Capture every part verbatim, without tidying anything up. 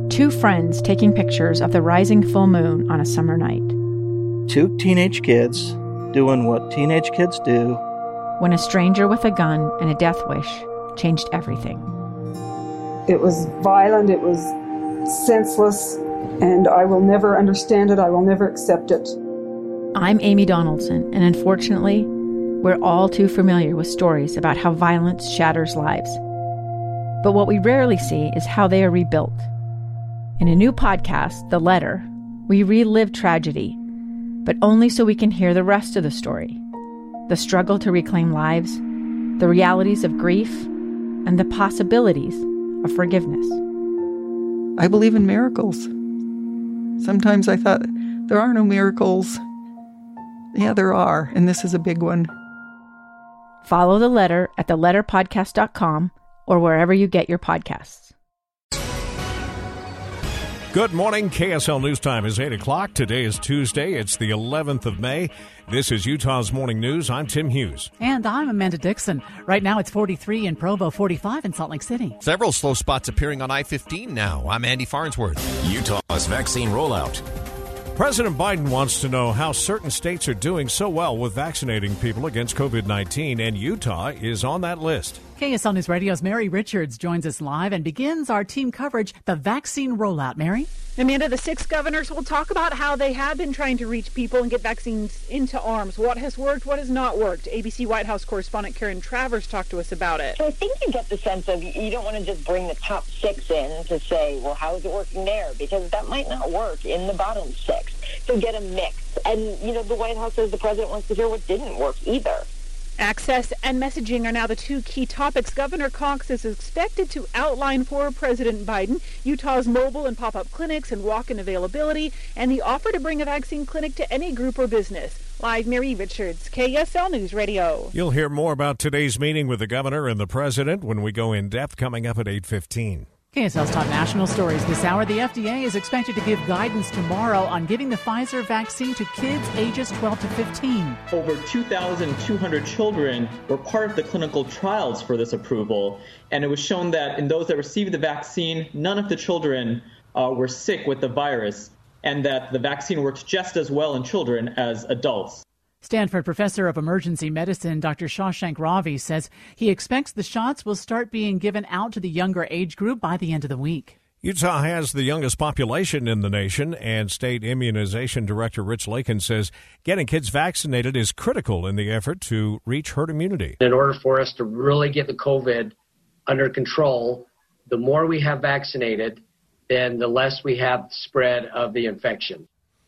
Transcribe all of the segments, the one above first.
Two friends taking pictures of the rising full moon on a summer night. Two teenage kids doing what teenage kids do. When a stranger with a gun and a death wish changed everything. It was violent, it was senseless, and I will never understand it, I will never accept it. I'm Amy Donaldson, and unfortunately, we're all too familiar with stories about how violence shatters lives. But what we rarely see is how they are rebuilt. In a new podcast, The Letter, we relive tragedy, but only so we can hear the rest of the story. The struggle to reclaim lives, the realities of grief, and the possibilities of forgiveness. I believe in miracles. Sometimes I thought, there are no miracles. Yeah, there are, and this is a big one. Follow The Letter at the letter podcast dot com or wherever you get your podcasts. Good morning. K S L News Time is eight o'clock. Today is Tuesday. It's the eleventh of May. This is Utah's Morning News. I'm Tim Hughes. And I'm Amanda Dixon. Right now it's forty-three in Provo, forty-five in Salt Lake City. Several slow spots appearing on I fifteen now. I'm Andy Farnsworth. Utah's vaccine rollout. President Biden wants to know how certain states are doing so well with vaccinating people against covid nineteen, and Utah is on that list. K S L News Radio's Mary Richards joins us live and begins our team coverage, the vaccine rollout. Mary? Amanda, the six governors will talk about how they have been trying to reach people and get vaccines into arms. What has worked, what has not worked. A B C White House correspondent Karen Travers talked to us about it. So I think you get the sense of you don't want to just bring the top six in to say, well, how is it working there? Because that might not work in the bottom six. So get a mix. And, you know, the White House says the president wants to hear what didn't work either. Access and messaging are now the two key topics Governor Cox is expected to outline for President Biden. Utah's mobile and pop-up clinics and walk-in availability, and the offer to bring a vaccine clinic to any group or business. Live, Mary Richards, K S L News Radio. You'll hear more about today's meeting with the governor and the president when we go in depth, coming up at eight fifteen. K S L's top national stories this hour. The F D A is expected to give guidance tomorrow on giving the Pfizer vaccine to kids ages twelve to fifteen. Over two thousand two hundred children were part of the clinical trials for this approval, and it was shown that in those that received the vaccine, none of the children uh, were sick with the virus, and that the vaccine works just as well in children as adults. Stanford professor of emergency medicine Doctor Shashank Ravi says he expects the shots will start being given out to the younger age group by the end of the week. Utah has the youngest population in the nation, and State Immunization Director Rich Lakin says getting kids vaccinated is critical in the effort to reach herd immunity. In order for us to really get the COVID under control, the more we have vaccinated, then the less we have spread of the infection.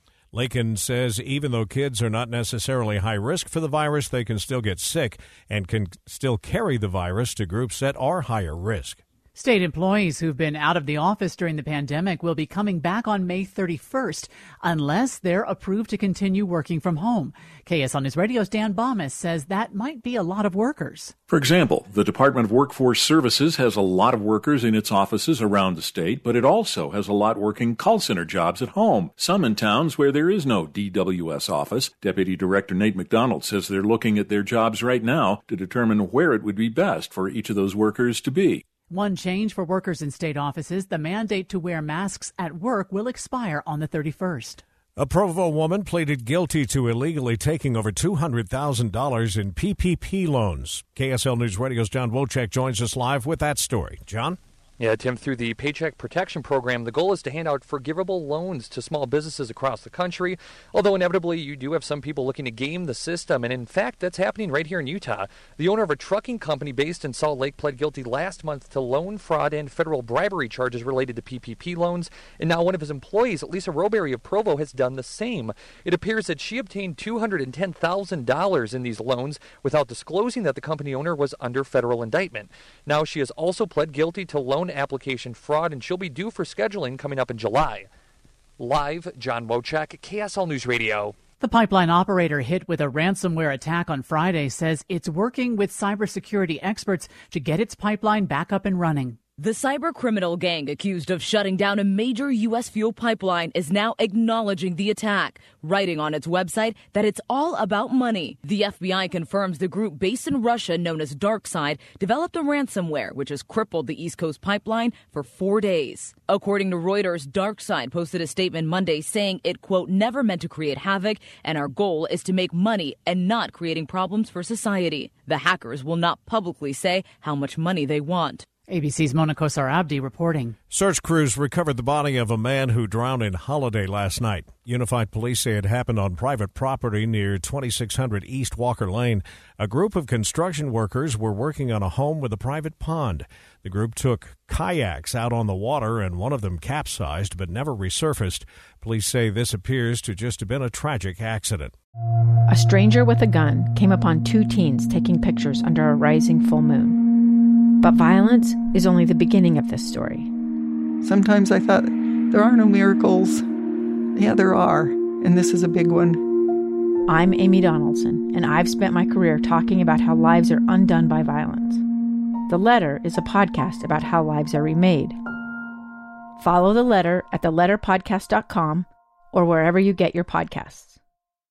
Lakin says even though kids are not necessarily high risk for the virus, they can still get sick and can still carry the virus to groups that are higher risk. State employees who've been out of the office during the pandemic will be coming back on May thirty-first unless they're approved to continue working from home. K S L News Radio's Dan Bomas says that might be a lot of workers. For example, the Department of Workforce Services has a lot of workers in its offices around the state, but it also has a lot working call center jobs at home, some in towns where there is no D W S office. Deputy Director Nate McDonald says they're looking at their jobs right now to determine where it would be best for each of those workers to be. One change for workers in state offices, the mandate to wear masks at work will expire on the thirty-first. A Provo woman pleaded guilty to illegally taking over two hundred thousand dollars in P P P loans. K S L News Radio's John Wojcik joins us live with that story. John? Yeah, Tim, through the Paycheck Protection Program, the goal is to hand out forgivable loans to small businesses across the country, although inevitably you do have some people looking to game the system, and in fact, that's happening right here in Utah. The owner of a trucking company based in Salt Lake pled guilty last month to loan fraud and federal bribery charges related to P P P loans, and now one of his employees, Lisa Roberry of Provo, has done the same. It appears that she obtained two hundred ten thousand dollars in these loans without disclosing that the company owner was under federal indictment. Now she has also pled guilty to loan application fraud, and she'll be due for scheduling coming up in July. Live, John Wojcik, K S L News Radio. The pipeline operator hit with a ransomware attack on Friday says it's working with cybersecurity experts to get its pipeline back up and running. The cybercriminal gang accused of shutting down a major U S fuel pipeline is now acknowledging the attack, writing on its website that it's all about money. The F B I confirms the group based in Russia known as DarkSide developed a ransomware which has crippled the East Coast pipeline for four days. According to Reuters, DarkSide posted a statement Monday saying it, quote, never meant to create havoc, and our goal is to make money and not creating problems for society. The hackers will not publicly say how much money they want. A B C's Mona Kosar Abdi reporting. Search crews recovered the body of a man who drowned in Holiday last night. Unified Police say it happened on private property near twenty-six hundred East Walker Lane. A group of construction workers were working on a home with a private pond. The group took kayaks out on the water, and one of them capsized but never resurfaced. Police say this appears to just have been a tragic accident. A stranger with a gun came upon two teens taking pictures under a rising full moon. But violence is only the beginning of this story. Sometimes I thought, there are no miracles. Yeah, there are, and this is a big one. I'm Amy Donaldson, and I've spent my career talking about how lives are undone by violence. The Letter is a podcast about how lives are remade. Follow The Letter at the letter podcast dot com or wherever you get your podcasts.